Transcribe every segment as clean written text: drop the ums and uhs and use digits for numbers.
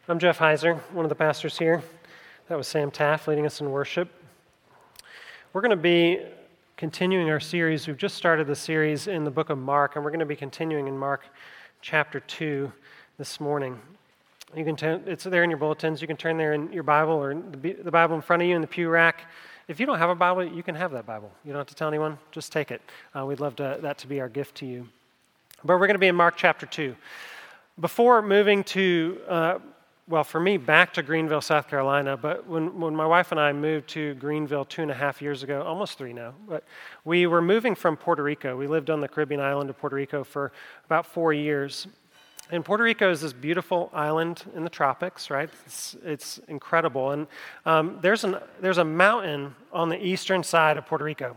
I'm Jeff Heiser, one of the pastors here. That was Sam Taff leading us in worship. We're going to be continuing our series. We've just started the series in the book of Mark, and we're going to be continuing in Mark chapter 2 this morning. You can it's there in your bulletins. You can turn there in your Bible or the Bible in front of you in the pew rack. If you don't have a Bible, you can have that Bible. You don't have to tell anyone. Just take it. We'd love that to be our gift to you. But we're going to be in Mark chapter 2. Before moving to, for me, back to Greenville, South Carolina, but when my wife and I moved to Greenville 2.5 years ago, almost 3 now, but we were moving from Puerto Rico. We lived on the Caribbean island of Puerto Rico for about 4 years. And Puerto Rico is this beautiful island in the tropics, right? It's incredible. And there's a mountain on the eastern side of Puerto Rico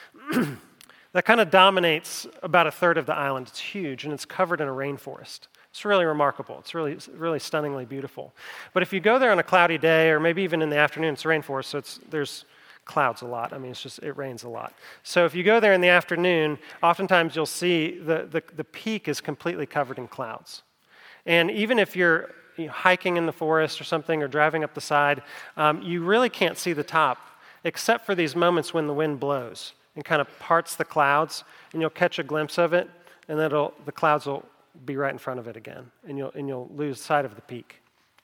that kind of dominates about a third of the island. It's huge, and it's covered in a rainforest. It's really remarkable. It's really stunningly beautiful. But if you go there on a cloudy day, or maybe even in the afternoon, it's a rainforest, so there's clouds a lot. I mean, it rains a lot. So if you go there in the afternoon, oftentimes you'll see the peak is completely covered in clouds. And even if you're hiking in the forest or something, or driving up the side, you really can't see the top, except for these moments when the wind blows and kind of parts the clouds, and you'll catch a glimpse of it, and then the clouds will be right in front of it again, and you'll lose sight of the peak.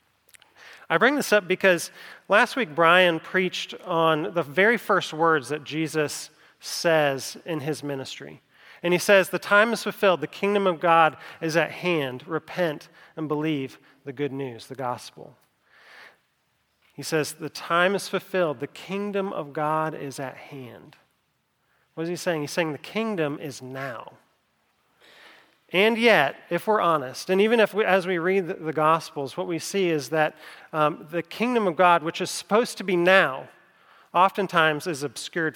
I bring this up because last week Brian preached on the very first words that Jesus says in his ministry. And he says, "The time is fulfilled, the kingdom of God is at hand. Repent and believe the good news," the gospel. He says, "The time is fulfilled, the kingdom of God is at hand." What is he saying? He's saying the kingdom is now. And yet, if we're honest, and even as we read the Gospels, what we see is that the kingdom of God, which is supposed to be now, oftentimes is obscured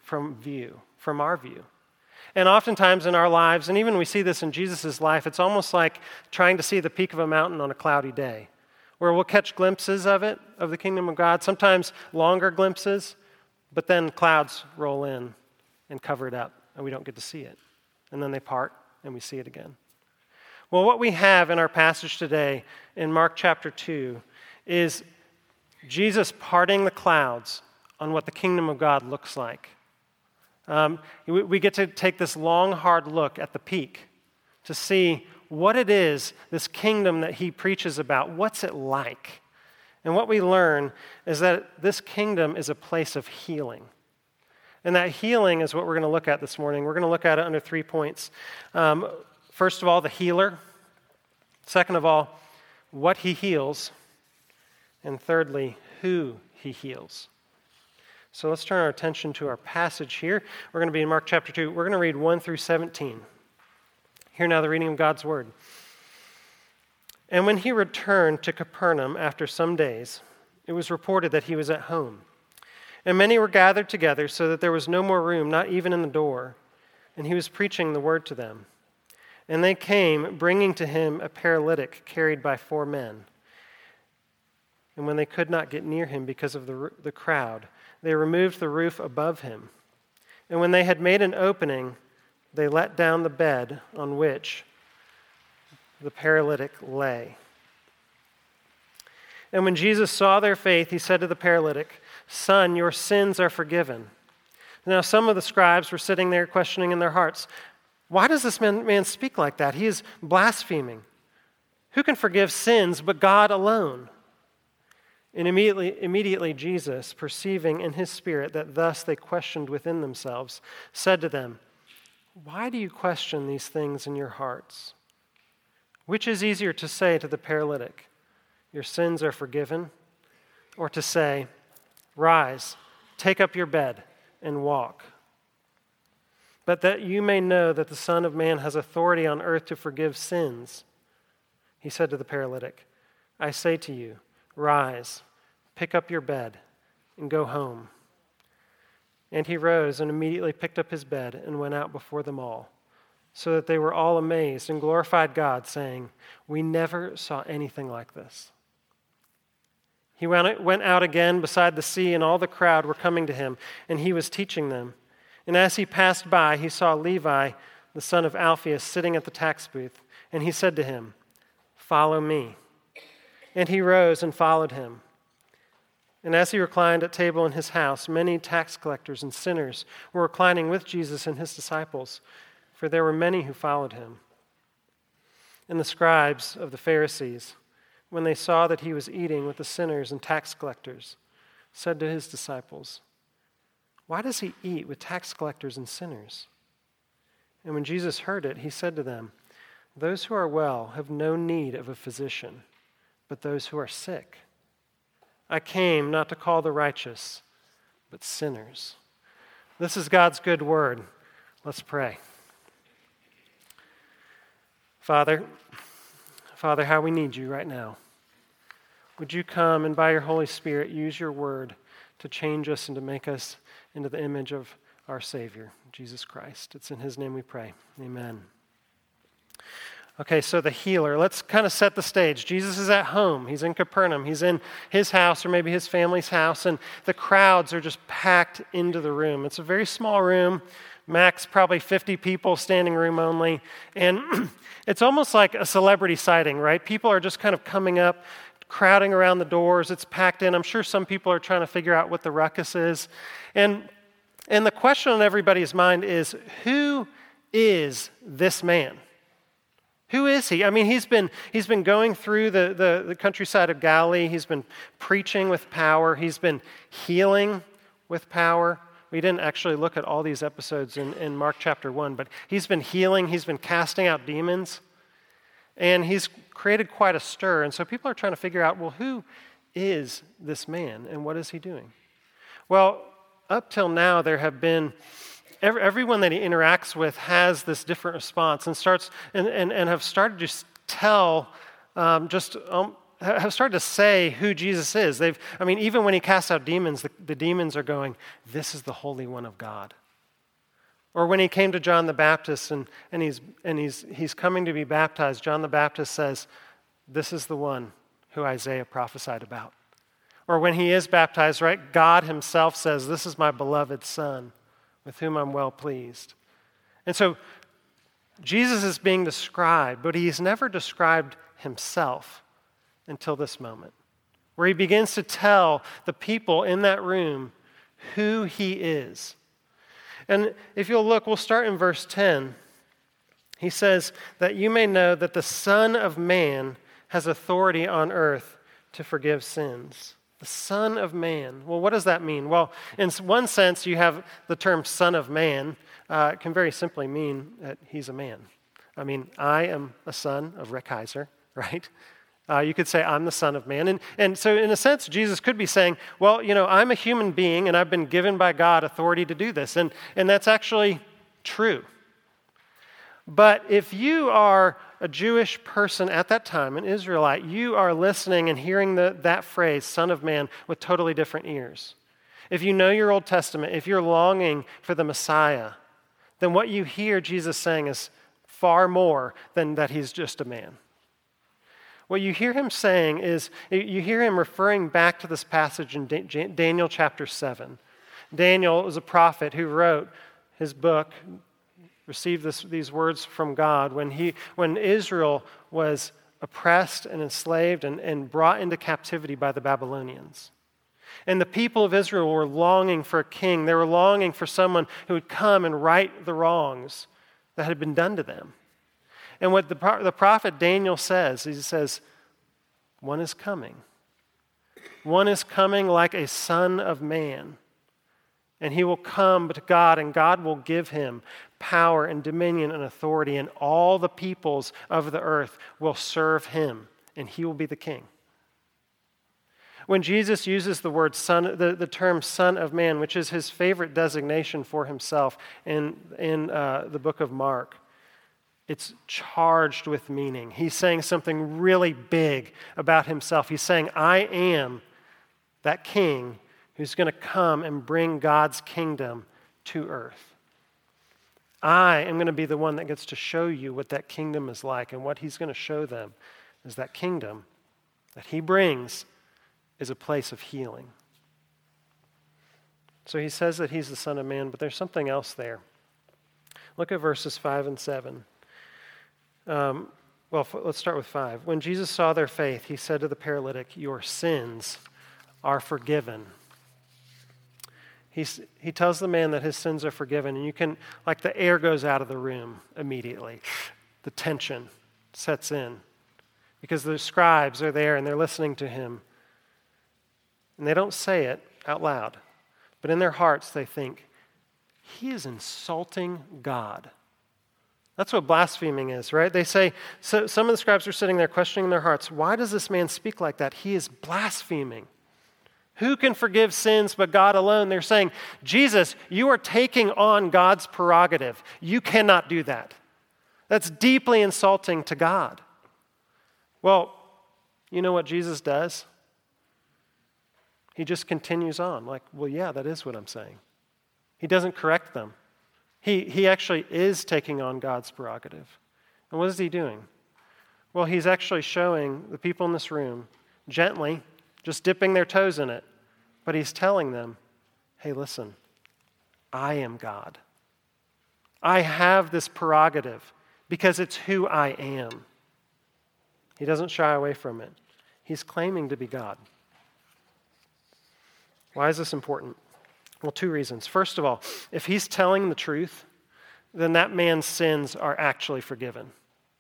from our view. And oftentimes in our lives, and even we see this in Jesus' life, it's almost like trying to see the peak of a mountain on a cloudy day, where we'll catch glimpses of it, of the kingdom of God, sometimes longer glimpses, but then clouds roll in and cover it up, and we don't get to see it. And then they part, and we see it again. Well, what we have in our passage today in Mark chapter 2 is Jesus parting the clouds on what the kingdom of God looks like. We get to take this long, hard look at the peak to see what it is, this kingdom that he preaches about. What's it like? And what we learn is that this kingdom is a place of healing. And that healing is what we're going to look at this morning. We're going to look at it under 3 points. First of all, the healer. Second of all, what he heals. And thirdly, who he heals. So let's turn our attention to our passage here. We're going to be in Mark chapter 2. We're going to read 1 through 17. Hear now the reading of God's word. "And when he returned to Capernaum after some days, it was reported that he was at home. And many were gathered together so that there was no more room, not even in the door. And he was preaching the word to them. And they came, bringing to him a paralytic carried by 4 men. And when they could not get near him because of the crowd, they removed the roof above him. And when they had made an opening, they let down the bed on which the paralytic lay. And when Jesus saw their faith, he said to the paralytic, 'Son, your sins are forgiven.' Now some of the scribes were sitting there questioning in their hearts, 'Why does this man speak like that? He is blaspheming. Who can forgive sins but God alone?' And immediately Jesus, perceiving in his spirit that thus they questioned within themselves, said to them, 'Why do you question these things in your hearts? Which is easier to say to the paralytic, "Your sins are forgiven," or to say, "Rise, take up your bed, and walk"? But that you may know that the Son of Man has authority on earth to forgive sins," he said to the paralytic, "I say to you, rise, pick up your bed, and go home." And he rose and immediately picked up his bed and went out before them all, so that they were all amazed and glorified God, saying, "We never saw anything like this." He went out again beside the sea, and all the crowd were coming to him, and he was teaching them. And as he passed by, he saw Levi, the son of Alphaeus, sitting at the tax booth, and he said to him, "Follow me." And he rose and followed him. And as he reclined at table in his house, many tax collectors and sinners were reclining with Jesus and his disciples, for there were many who followed him. And the scribes of the Pharisees, when they saw that he was eating with the sinners and tax collectors, said to his disciples, "Why does he eat with tax collectors and sinners?" And when Jesus heard it, he said to them, "Those who are well have no need of a physician, but those who are sick. I came not to call the righteous, but sinners." This is God's good word. Let's pray. Father, how we need you right now. Would you come and by your Holy Spirit use your word to change us and to make us into the image of our Savior, Jesus Christ. It's in his name we pray. Amen. Okay, so the healer. Let's kind of set the stage. Jesus is at home. He's in Capernaum. He's in his house or maybe his family's house, and the crowds are just packed into the room. It's a very small room, max probably 50 people, standing room only, and it's almost like a celebrity sighting, right? People are just kind of coming up, crowding around the doors. It's packed in. I'm sure some people are trying to figure out what the ruckus is. And the question on everybody's mind is, who is this man? Who is he? I mean, he's been going through the countryside of Galilee. He's been preaching with power. He's been healing with power. We didn't actually look at all these episodes in Mark chapter 1, but he's been healing. He's been casting out demons. And he's created quite a stir. And so people are trying to figure out, well, who is this man and what is he doing? Well, up till now, there have been everyone that he interacts with has this different response and starts and have started to tell, have started to say who Jesus is. Even when he casts out demons, the demons are going, "This is the Holy One of God." Or when he came to John the Baptist and he's coming to be baptized, John the Baptist says, "This is the one who Isaiah prophesied about." Or when he is baptized, right, God himself says, "This is my beloved Son, with whom I'm well pleased." And so Jesus is being described, but he's never described himself until this moment, where he begins to tell the people in that room who he is. And if you'll look, we'll start in verse 10. He says, "That you may know that the Son of Man has authority on earth to forgive sins." The Son of Man. Well, what does that mean? Well, in one sense, you have the term Son of Man. It can very simply mean that he's a man. I mean, I am a son of Rick Heiser, right? You could say I'm the Son of Man. And so in a sense, Jesus could be saying, well, I'm a human being and I've been given by God authority to do this. And that's actually true. But if you are a Jewish person at that time, an Israelite, you are listening and hearing that phrase, Son of Man, with totally different ears. If you know your Old Testament, if you're longing for the Messiah, then what you hear Jesus saying is far more than that he's just a man. What you hear him saying is, you hear him referring back to this passage in Daniel chapter 7. Daniel was a prophet who wrote his book, received these words from God when Israel was oppressed and enslaved and brought into captivity by the Babylonians. And the people of Israel were longing for a king. They were longing for someone who would come and right the wrongs that had been done to them. And what the prophet Daniel says, he says, one is coming. One is coming like a Son of Man. And he will come to God, and God will give him power and dominion and authority, and all the peoples of the earth will serve him, and he will be the king. When Jesus uses the word son, the term Son of Man, which is his favorite designation for himself in the book of Mark, it's charged with meaning. He's saying something really big about himself. He's saying, I am that king who's going to come and bring God's kingdom to earth. I am going to be the one that gets to show you what that kingdom is like, and what he's going to show them is that kingdom that he brings is a place of healing. So he says that he's the Son of Man, but there's something else there. Look at verses 5 and 7. Well, let's start with 5. When Jesus saw their faith, he said to the paralytic, "Your sins are forgiven." He tells the man that his sins are forgiven, and you can, like the air goes out of the room immediately. The tension sets in because the scribes are there and they're listening to him. And they don't say it out loud, but in their hearts they think, he is insulting God. That's what blaspheming is, right? They say, so some of the scribes are sitting there questioning in their hearts, why does this man speak like that? He is blaspheming. Who can forgive sins but God alone? They're saying, Jesus, you are taking on God's prerogative. You cannot do that. That's deeply insulting to God. Well, you know what Jesus does? He just continues on like, well, yeah, that is what I'm saying. He doesn't correct them. He actually is taking on God's prerogative. And what is he doing? Well, he's actually showing the people in this room gently, just dipping their toes in it, but he's telling them, hey, listen, I am God. I have this prerogative because it's who I am. He doesn't shy away from it. He's claiming to be God. Why is this important? Well, 2 reasons. First of all, if he's telling the truth, then that man's sins are actually forgiven.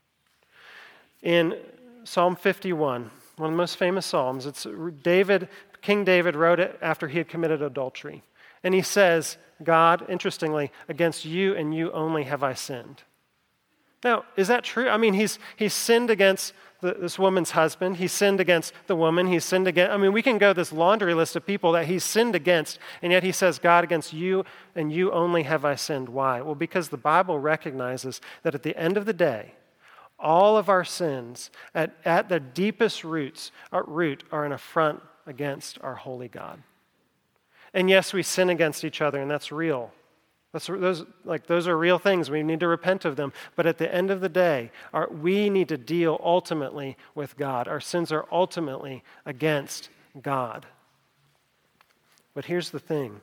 In Psalm 51, one of the most famous psalms, King David wrote it after he had committed adultery. And he says, God, interestingly, against you and you only have I sinned. Now, is that true? I mean, he's sinned against this woman's husband. He sinned against the woman. He's sinned against, we can go this laundry list of people that he's sinned against, and yet he says, God, against you and you only have I sinned. Why? Well, because the Bible recognizes that at the end of the day, all of our sins at their deepest root are an affront against our holy God. And yes, we sin against each other, and that's real. Those are real things. We need to repent of them. But at the end of the day, we need to deal ultimately with God. Our sins are ultimately against God. But here's the thing.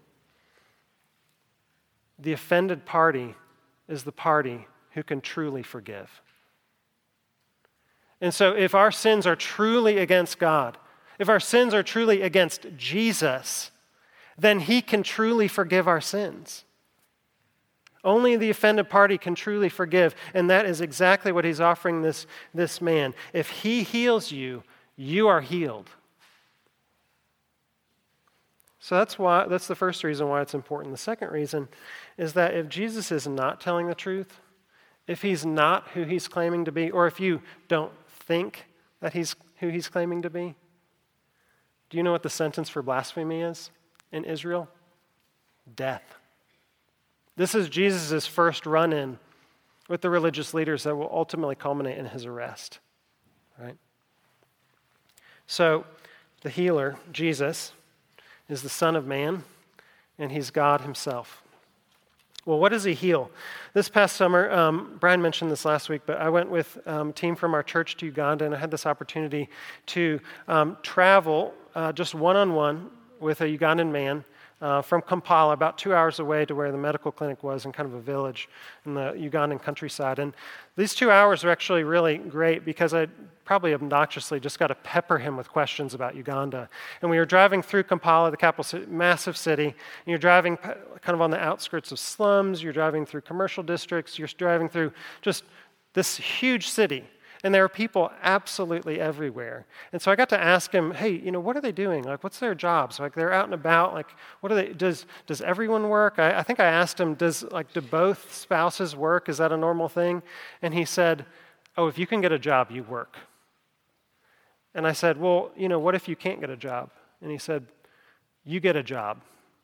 The offended party is the party who can truly forgive. And so if our sins are truly against God, if our sins are truly against Jesus, then he can truly forgive our sins. Only the offended party can truly forgive, and that is exactly what he's offering this man. If he heals you, you are healed. So that's the first reason why it's important. The second reason is that if Jesus is not telling the truth, if he's not who he's claiming to be, or if you don't think that he's who he's claiming to be, do you know what the sentence for blasphemy is in Israel? Death. This is Jesus' first run-in with the religious leaders that will ultimately culminate in his arrest. Right? So, the healer, Jesus, is the Son of Man, and he's God himself. Well, what does he heal? This past summer, Brian mentioned this last week, but I went with a team from our church to Uganda, and I had this opportunity to travel just one-on-one with a Ugandan man from Kampala, about 2 hours away to where the medical clinic was in kind of a village in the Ugandan countryside. And these 2 hours were actually really great because I probably obnoxiously just got to pepper him with questions about Uganda. And we were driving through Kampala, the capital city, massive city, and you're driving kind of on the outskirts of slums, you're driving through commercial districts, you're driving through just this huge city. And there are people absolutely everywhere. And so I got to ask him, hey, what are they doing? Like, what's their jobs? Like, they're out and about. Like, what are they, does everyone work? I think I asked him, do both spouses work? Is that a normal thing? And he said, oh, if you can get a job, you work. And I said, well, what if you can't get a job? And he said, you get a job.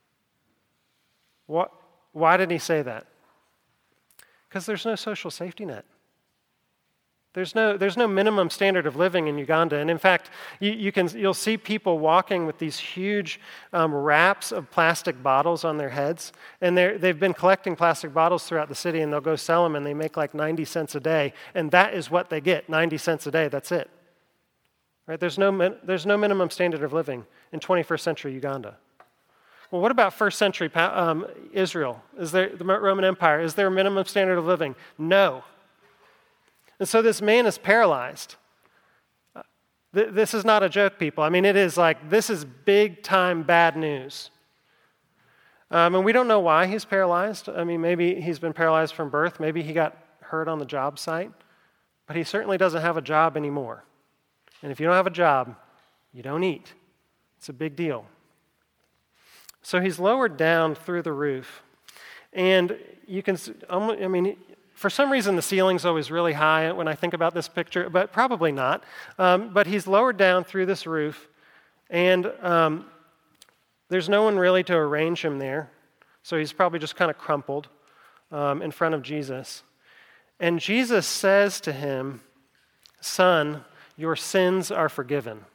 What? Why did he say that? Because there's no social safety net. There's no minimum standard of living in Uganda. And in fact, you'll see people walking with these huge wraps of plastic bottles on their heads. And they've been collecting plastic bottles throughout the city, and they'll go sell them, and they make like 90 cents a day. And that is what they get, 90 cents a day. That's it. Right? There's no minimum standard of living in 21st century Uganda. Well, what about first century Israel? The Roman Empire? Is there a minimum standard of living? No. And so this man is paralyzed. This is not a joke, people. I mean, it is like, this is big time bad news. And we don't know why he's paralyzed. I mean, maybe he's been paralyzed from birth. Maybe he got hurt on the job site. But he certainly doesn't have a job anymore. And if you don't have a job, you don't eat. It's a big deal. So he's lowered down through the roof. And you can, I mean, for some reason the ceiling's always really high when I think about this picture, but probably not. But he's lowered down through this roof, and there's no one really to arrange him there. So he's probably just kind of crumpled in front of Jesus. And Jesus says to him, "Son, your sins are forgiven."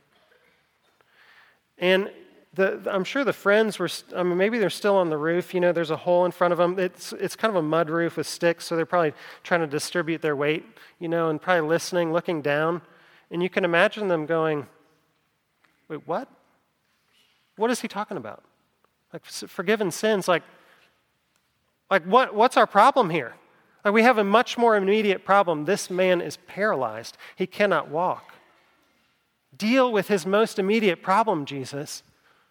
And I'm sure the friends were, maybe they're still on the roof. You know, there's a hole in front of them. It's kind of a mud roof with sticks, so they're probably trying to distribute their weight, you know, and probably listening, looking down. And you can imagine them going, "Wait, what? What is he talking about? Like, forgiven sins, like what's our problem here? Like, we have a much more immediate problem. This man is paralyzed. He cannot walk. Deal with his most immediate problem, Jesus."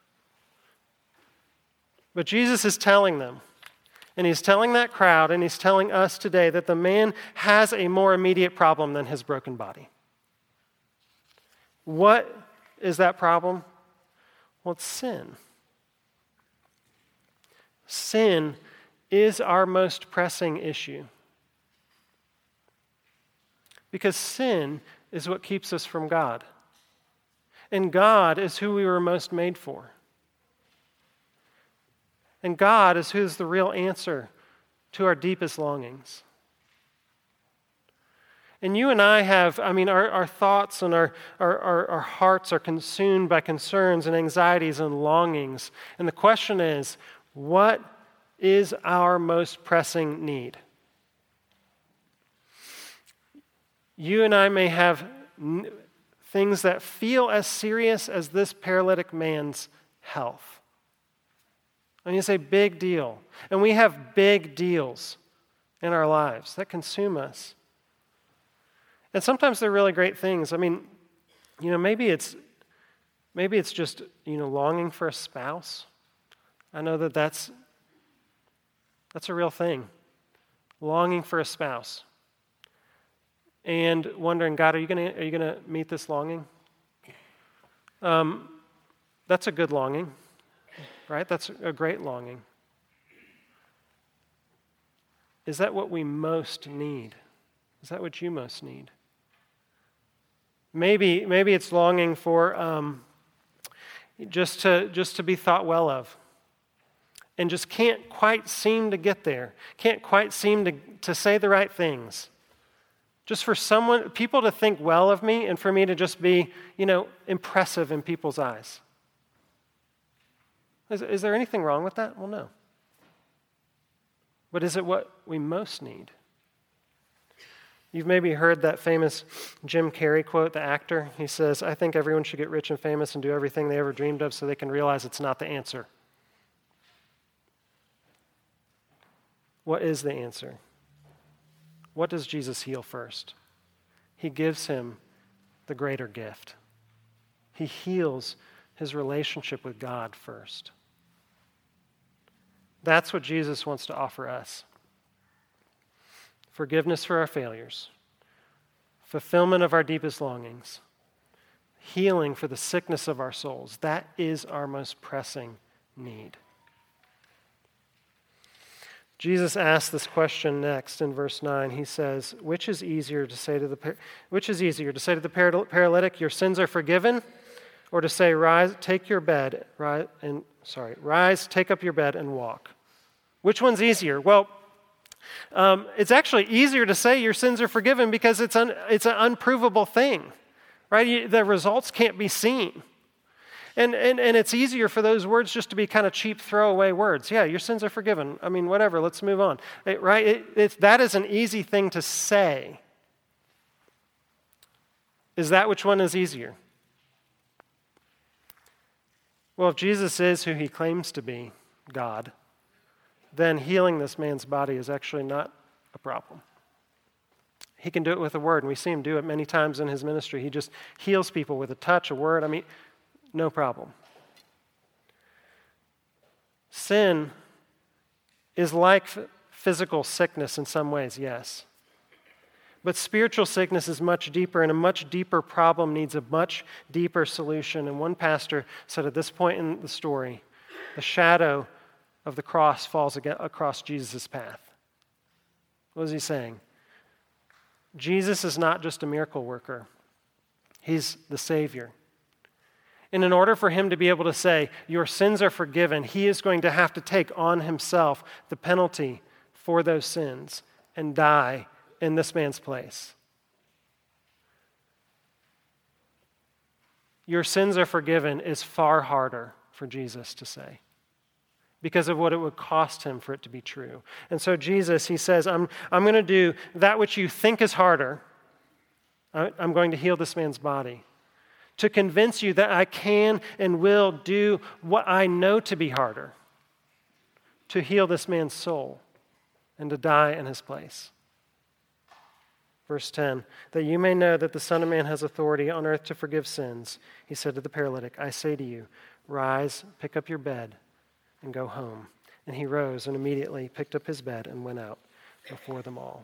But Jesus is telling them, and he's telling that crowd, and he's telling us today that the man has a more immediate problem than his broken body. What is that problem? Well, it's sin. Sin is our most pressing issue. Because sin is what keeps us from God. And God is who we were most made for. And God is who's the real answer to our deepest longings. And you and I have, our thoughts and our hearts are consumed by concerns and anxieties and longings. And the question is, what is our most pressing need? You and I may have things that feel as serious as this paralytic man's health. And you say, big deal. And we have big deals in our lives that consume us. And sometimes they're really great things. I mean, you know, maybe it's just, you know, longing for a spouse. I know that's a real thing. Longing for a spouse. And wondering, God, are you gonna meet this longing? That's a good longing. Right? That's a great longing. Is that what we most need? Is that what you most need? Maybe it's longing for just to be thought well of, and just can't quite seem to get there. Can't quite seem to say the right things. Just for people to think well of me, and for me to just be, you know, impressive in people's eyes. Is there anything wrong with that? Well, no. But is it what we most need? You've maybe heard that famous Jim Carrey quote, the actor. He says, "I think everyone should get rich and famous and do everything they ever dreamed of so they can realize it's not the answer." What is the answer? What does Jesus heal first? He gives him the greater gift. He heals his relationship with God first. That's what Jesus wants to offer us. Forgiveness for our failures, fulfillment of our deepest longings, healing for the sickness of our souls. That is our most pressing need. Jesus asks this question next in verse 9. He says, which is easier to say to the paralytic, "Your sins are forgiven," or to say, rise, take up your bed and walk"? Which one's easier? Well, it's actually easier to say your sins are forgiven because it's an unprovable thing, right? The results can't be seen. And it's easier for those words just to be kind of cheap throwaway words. Yeah, your sins are forgiven. I mean, whatever, let's move on. That is an easy thing to say. Is that which one is easier? Well, if Jesus is who he claims to be, God, then healing this man's body is actually not a problem. He can do it with a word, and we see him do it many times in his ministry. He just heals people with a touch, a word. I mean, no problem. Sin is like physical sickness in some ways, yes. But spiritual sickness is much deeper, and a much deeper problem needs a much deeper solution. And one pastor said at this point in the story, the shadow of the cross falls across Jesus' path. What is he saying? Jesus is not just a miracle worker. He's the Savior. And in order for him to be able to say, your sins are forgiven, he is going to have to take on himself the penalty for those sins and die in this man's place. Your sins are forgiven is far harder for Jesus to say because of what it would cost him for it to be true. And so Jesus, he says, I'm going to do that which you think is harder. I'm going to heal this man's body to convince you that I can and will do what I know to be harder, to heal this man's soul and to die in his place. Verse 10, that you may know that the Son of Man has authority on earth to forgive sins, he said to the paralytic, I say to you, rise, pick up your bed, and go home. And he rose and immediately picked up his bed and went out before them all.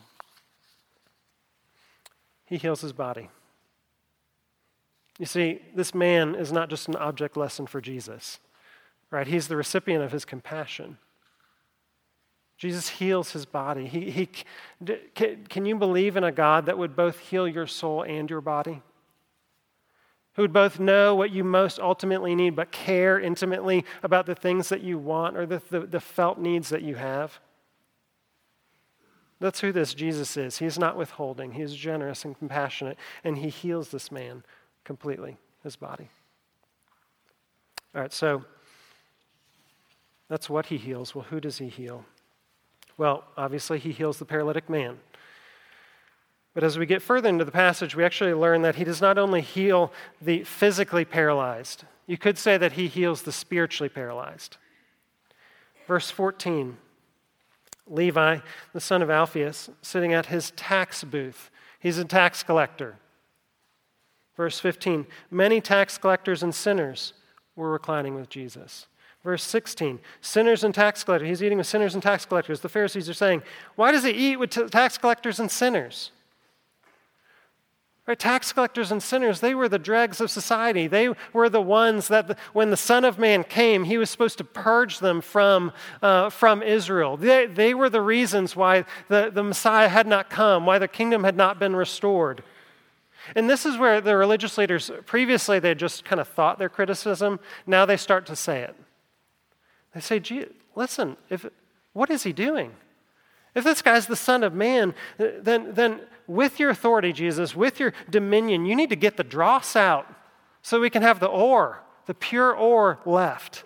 He heals his body. You see, this man is not just an object lesson for Jesus, right? He's the recipient of his compassion. Jesus heals his body. Can you believe in a God that would both heal your soul and your body? Who would both know what you most ultimately need, but care intimately about the things that you want or the felt needs that you have? That's who this Jesus is. He's not withholding. He's generous and compassionate, and he heals this man completely, his body. All right, so that's what he heals. Well, who does he heal? Well, obviously, he heals the paralytic man. But as we get further into the passage, we actually learn that he does not only heal the physically paralyzed. You could say that he heals the spiritually paralyzed. Verse 14, Levi, the son of Alphaeus, sitting at his tax booth. He's a tax collector. Verse 15, many tax collectors and sinners were reclining with Jesus. Verse 16, sinners and tax collectors. He's eating with sinners and tax collectors. The Pharisees are saying, why does he eat with tax collectors and sinners? Right, tax collectors and sinners, they were the dregs of society. They were the ones that when the Son of Man came, he was supposed to purge them from Israel. They were the reasons why the Messiah had not come, why the kingdom had not been restored. And this is where the religious leaders, previously they just kind of thought their criticism, now they start to say it. They say, gee, listen, what is he doing? If this guy's the Son of Man, then with your authority, Jesus, with your dominion, you need to get the dross out so we can have the ore, the pure ore left.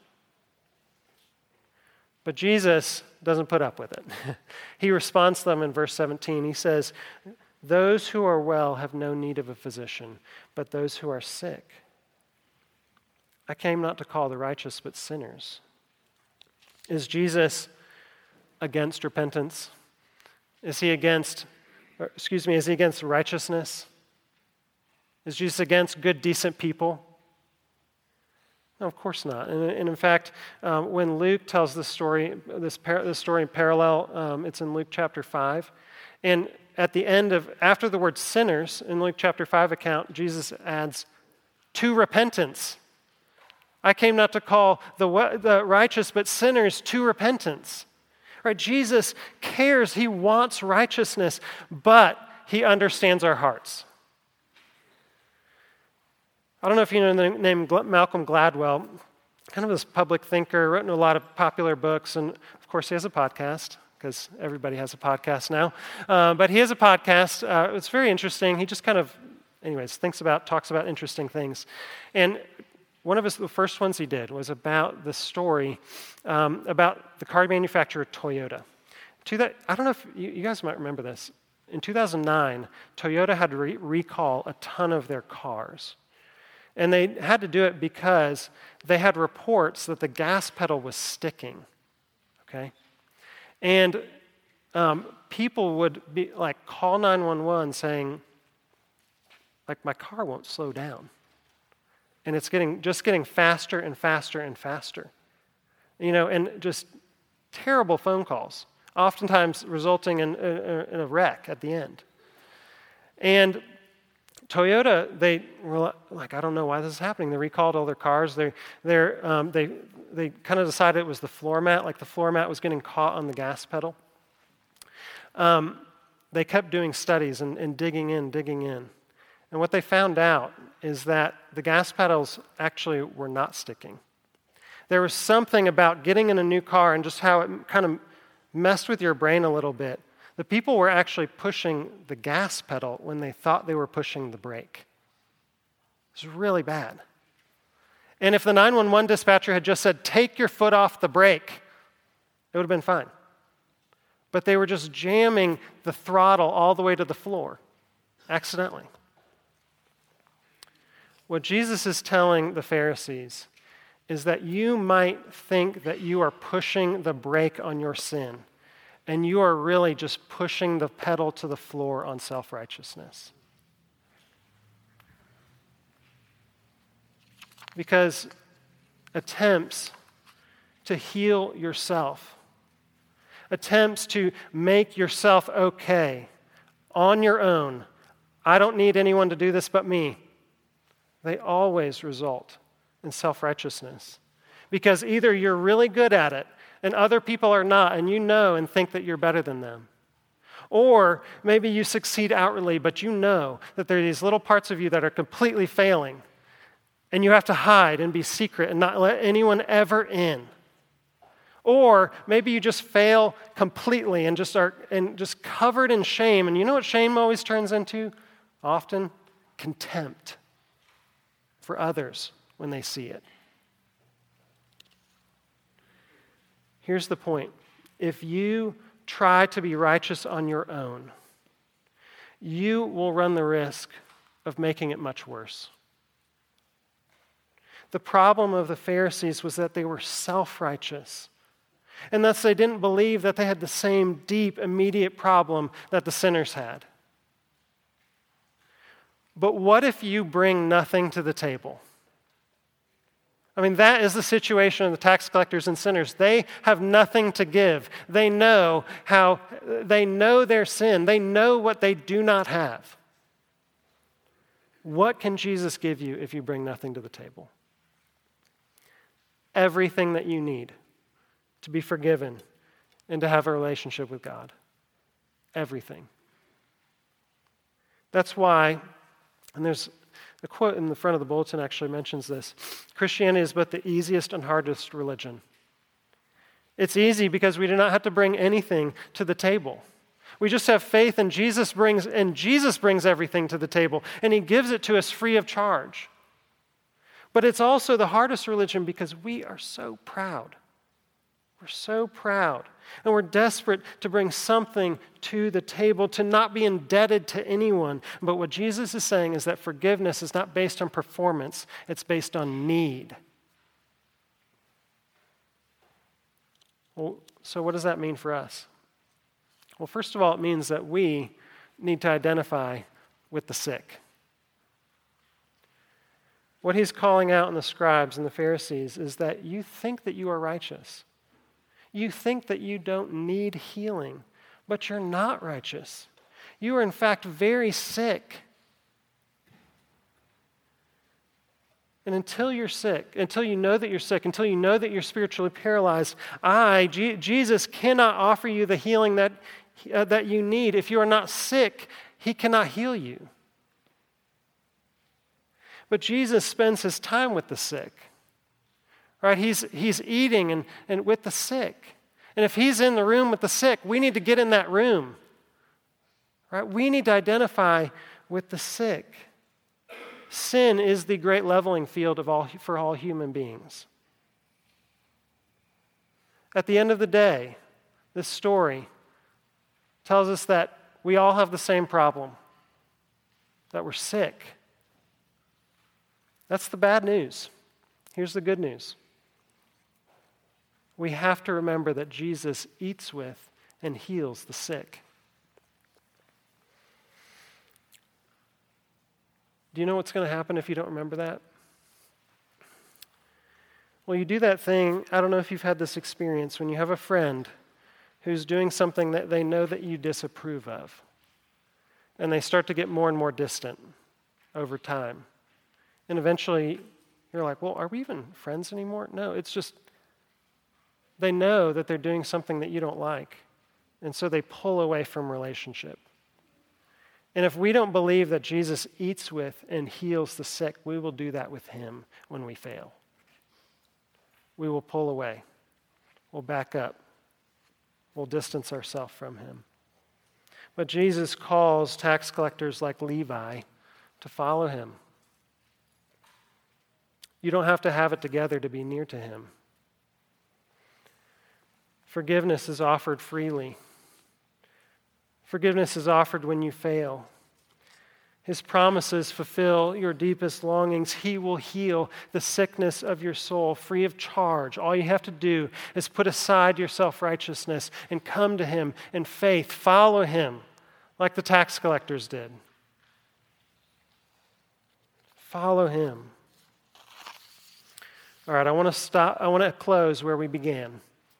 But Jesus doesn't put up with it. He responds to them in verse 17. He says, those who are well have no need of a physician, but those who are sick. I came not to call the righteous, but sinners. Is Jesus against repentance? Is he against righteousness? Is Jesus against good, decent people? No, of course not. And in fact, when Luke tells this story, this story in parallel, it's in Luke chapter 5. And at the end after the word sinners, in Luke chapter 5 account, Jesus adds, to repentance. I came not to call the righteous, but sinners to repentance. Right? Jesus cares. He wants righteousness, but he understands our hearts. I don't know if you know the name Malcolm Gladwell, kind of this public thinker, written a lot of popular books, and of course he has a podcast, because everybody has a podcast now. But he has a podcast. It's very interesting. He just kind of, talks about interesting things. And one of the first ones he did was about the story about the car manufacturer Toyota. I don't know if you guys might remember this. In 2009, Toyota had to recall a ton of their cars. And they had to do it because they had reports that the gas pedal was sticking. Okay? And people would be like call 911 saying, like, my car won't slow down. And it's just getting faster and faster and faster. And just terrible phone calls, oftentimes resulting in a wreck at the end. And Toyota, they were like, I don't know why this is happening. They recalled all their cars. They kind of decided it was the floor mat, like the floor mat was getting caught on the gas pedal. They kept doing studies and digging in. And what they found out is that the gas pedals actually were not sticking. There was something about getting in a new car and just how it kind of messed with your brain a little bit. The people were actually pushing the gas pedal when they thought they were pushing the brake. It was really bad. And if the 911 dispatcher had just said, take your foot off the brake, it would have been fine. But they were just jamming the throttle all the way to the floor, accidentally. What Jesus is telling the Pharisees is that you might think that you are pushing the brake on your sin, and you are really just pushing the pedal to the floor on self-righteousness. Because attempts to heal yourself, attempts to make yourself okay on your own, I don't need anyone to do this but me, they always result in self-righteousness. Because either you're really good at it and other people are not, and you know and think that you're better than them. Or maybe you succeed outwardly, but you know that there are these little parts of you that are completely failing, and you have to hide and be secret and not let anyone ever in. Or maybe you just fail completely and just are just covered in shame. And you know what shame always turns into? Often contempt for others when they see it. Here's the point. If you try to be righteous on your own, you will run the risk of making it much worse. The problem of the Pharisees was that they were self-righteous, and thus they didn't believe that they had the same deep, immediate problem that the sinners had. But what if you bring nothing to the table? I mean, that is the situation of the tax collectors and sinners. They have nothing to give. They know their sin. They know what they do not have. What can Jesus give you if you bring nothing to the table? Everything that you need to be forgiven and to have a relationship with God. Everything. That's why, and there's a quote in the front of the bulletin actually mentions this. Christianity is both the easiest and hardest religion. It's easy because we do not have to bring anything to the table. We just have faith, and Jesus brings everything to the table, and he gives it to us free of charge. But it's also the hardest religion because we are so proud. We're so proud, and we're desperate to bring something to the table, to not be indebted to anyone. But what Jesus is saying is that forgiveness is not based on performance, it's based on need. Well, so what does that mean for us? Well, first of all, it means that we need to identify with the sick. What he's calling out in the scribes and the Pharisees is that you think that you are righteous. You think that you don't need healing, but you're not righteous. You are, in fact, very sick. And until you're sick, until you know that you're sick, until you know that you're spiritually paralyzed, Jesus, cannot offer you the healing that you need. If you are not sick, he cannot heal you. But Jesus spends his time with the sick. Right? He's eating and with the sick. And if he's in the room with the sick, we need to get in that room. Right? We need to identify with the sick. Sin is the great leveling field for all human beings. At the end of the day, this story tells us that we all have the same problem, that we're sick. That's the bad news. Here's the good news. We have to remember that Jesus eats with and heals the sick. Do you know what's going to happen if you don't remember that? Well, you do that thing, I don't know if you've had this experience, when you have a friend who's doing something that they know that you disapprove of, and they start to get more and more distant over time. And eventually, you're like, well, are we even friends anymore? No, it's just they know that they're doing something that you don't like, and so they pull away from relationship. And if we don't believe that Jesus eats with and heals the sick, we will do that with him when we fail. We will pull away. We'll back up. We'll distance ourselves from him. But Jesus calls tax collectors like Levi to follow him. You don't have to have it together to be near to him. Forgiveness is offered freely. Forgiveness is offered when you fail. His promises fulfill your deepest longings. He will heal the sickness of your soul free of charge. All you have to do is put aside your self-righteousness and come to him in faith. Follow him like the tax collectors did. Follow him. All right, I want to close where we began.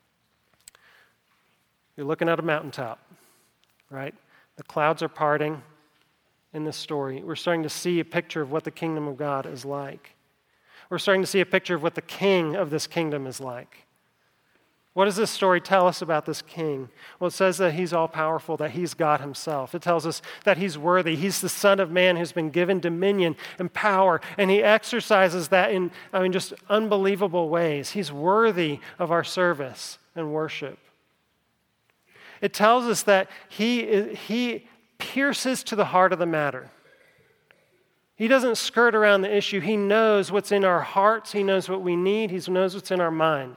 You're looking at a mountaintop, right? The clouds are parting in this story. We're starting to see a picture of what the kingdom of God is like. We're starting to see a picture of what the king of this kingdom is like. What does this story tell us about this king? Well, it says that he's all-powerful, that he's God himself. It tells us that he's worthy. He's the Son of Man who's been given dominion and power, and he exercises that in, just unbelievable ways. He's worthy of our service and worship. It tells us that he pierces to the heart of the matter. He doesn't skirt around the issue. He knows what's in our hearts. He knows what we need. He knows what's in our mind.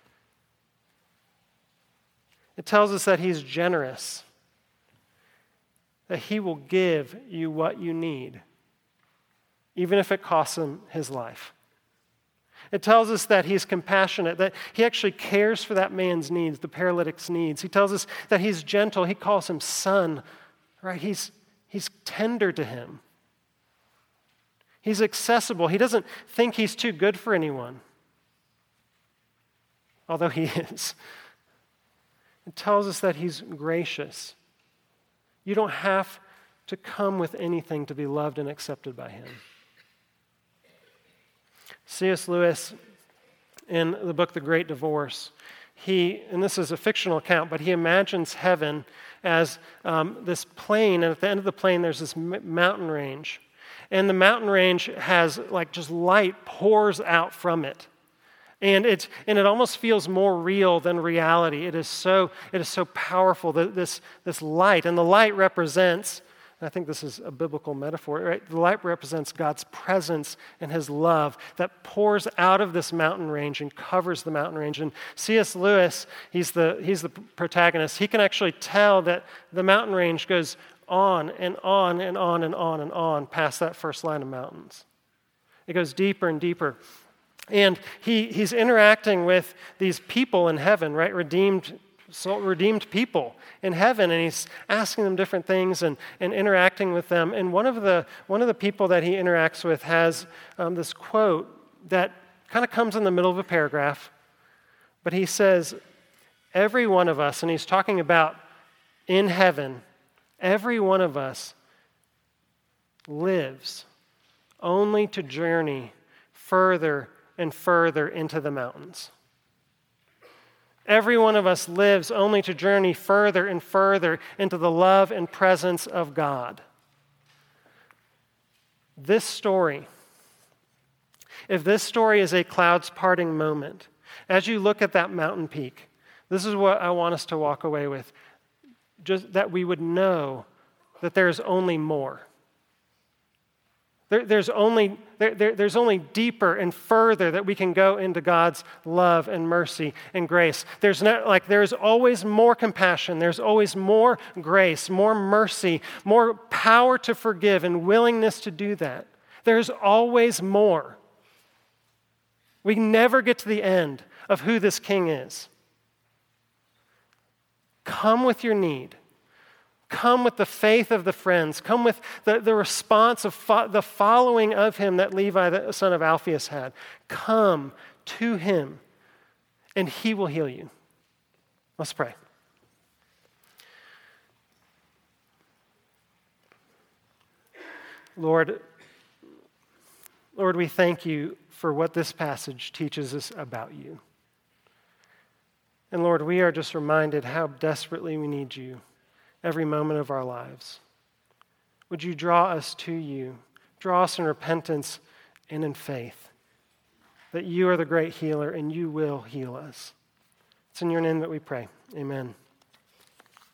It tells us that he's generous, that he will give you what you need, even if it costs him his life. It tells us that he's compassionate, that he actually cares for that man's needs, the paralytic's needs. He tells us that he's gentle. He calls him son, right? He's tender to him. He's accessible. He doesn't think he's too good for anyone, although he is. It tells us that he's gracious. You don't have to come with anything to be loved and accepted by him. C.S. Lewis, in the book The Great Divorce, and this is a fictional account, but he imagines heaven as this plain, and at the end of the plain there's this mountain range. And the mountain range has just light pours out from it. And it almost feels more real than reality. It is so powerful, this light. And the light represents, I think this is a biblical metaphor, right? The light represents God's presence and his love that pours out of this mountain range and covers the mountain range. And C.S. Lewis, he's the protagonist. He can actually tell that the mountain range goes on and on and on and on and on past that first line of mountains. It goes deeper and deeper. And he's interacting with these people in heaven, right? Redeemed people in heaven, and he's asking them different things and interacting with them. And one of the people that he interacts with has this quote that kind of comes in the middle of a paragraph, but he says, every one of us, and he's talking about in heaven, every one of us lives only to journey further and further into the mountains. Every one of us lives only to journey further and further into the love and presence of God. This story, if this story is a clouds parting moment, as you look at that mountain peak, this is what I want us to walk away with. Just that we would know that there is only more. There's only deeper and further that we can go into God's love and mercy and grace. There's always more compassion. There's always more grace, more mercy, more power to forgive and willingness to do that. There's always more. We never get to the end of who this king is. Come with your need. Come with the faith of the friends. Come with the response of the following of him that Levi, the son of Alphaeus, had. Come to him, and he will heal you. Let's pray. Lord, we thank you for what this passage teaches us about you. And Lord, we are just reminded how desperately we need you every moment of our lives. Would you draw us to you? Draw us in repentance and in faith that you are the great healer and you will heal us. It's in your name that we pray. Amen.